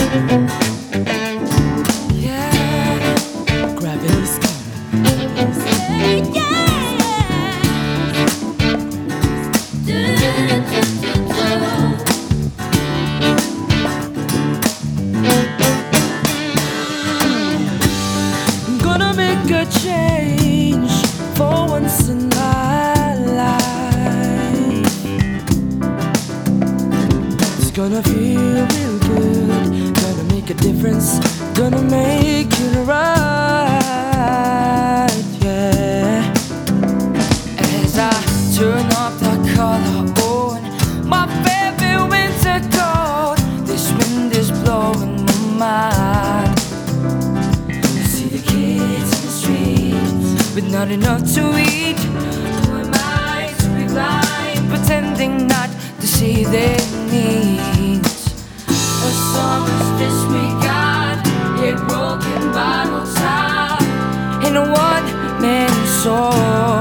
Yeah, gravity's gonna make a change for once in my life. It's gonna feel real good, gonna make a difference, gonna make it right, yeah. As I turn up the color on my favorite winter coat, this wind is blowing my mind. See the kids in the streets with not enough to eat. Who am I to be blind, pretending not to see their needs? A summer's disregard, a broken bottle top in a one-man show.